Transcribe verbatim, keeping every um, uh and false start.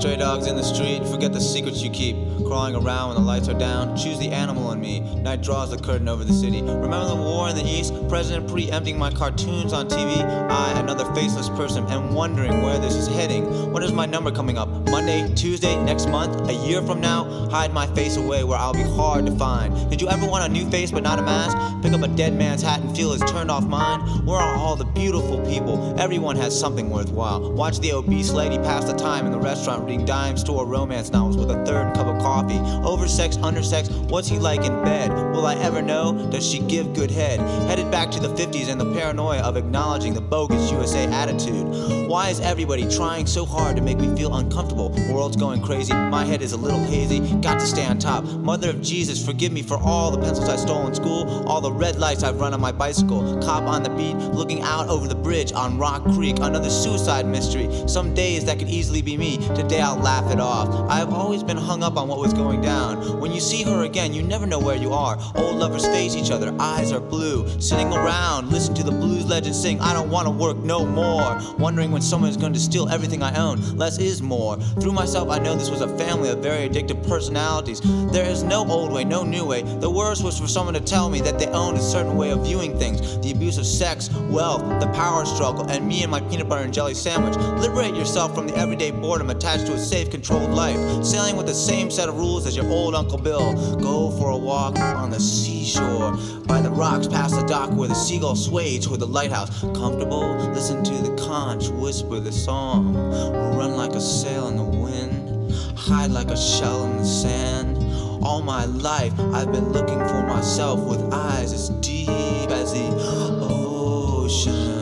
Stray dogs in the street, forget the secrets you keep. Crawling around when the lights are down, choose the animal in me. Night draws the curtain over the city. Remember the war in the east? President preempting my cartoons on T V? I, another faceless person, am wondering where this is heading. When is my number coming up? Monday, Tuesday, next month, a year from now? Hide my face away where I'll be hard to find. Did you ever want a new face but not a mask? Pick up a dead man's hat and feel it's turned off mine? Where are all the beautiful people? Everyone has something worthwhile. Watch the obese lady pass the time in the restaurant reading dime store romance novels with a third cup of coffee. Oversex, undersex, what's he like in bed? Will I ever know? Does she give good head? Headed back to the fifties and the paranoia of acknowledging the bogus U S A attitude. Why is everybody trying so hard to make me feel uncomfortable? World's going crazy, my head is a little hazy. Got to stay on top. Mother of Jesus, forgive me for all the pencils I stole in school, all the red lights I've run on my bicycle. Cop on the beat, looking out over the bridge on Rock Creek. Another suicide mystery. Some days that could easily be me. Today I'll laugh it off. I have always been hung up on what was going down. When you see her again, you never know where you are. Old lovers face each other, eyes are blue. Sitting around, listen to the blues legends sing, I don't want to work no more. Wondering when someone's going to steal everything I own. Less is more. Through myself I know this was a family of very addictive personalities. There is no old way, no new way. The worst was for someone to tell me that they owned a certain way of viewing things. The abuse of sex, wealth, the power struggle, and me and my peanut butter and jelly sandwich. Liberate yourself from the everyday boredom attached to a safe, controlled life. Sailing with the same set of rules as your old Uncle Bill. Go for a walk on the seashore, by the rocks past the dock where the seagull sway toward the lighthouse. Comfortable, listen to the conch whisper the song. Run like a sail in the wind, hide like a shell in the sand. All my life I've been looking for myself with eyes as deep as the ocean.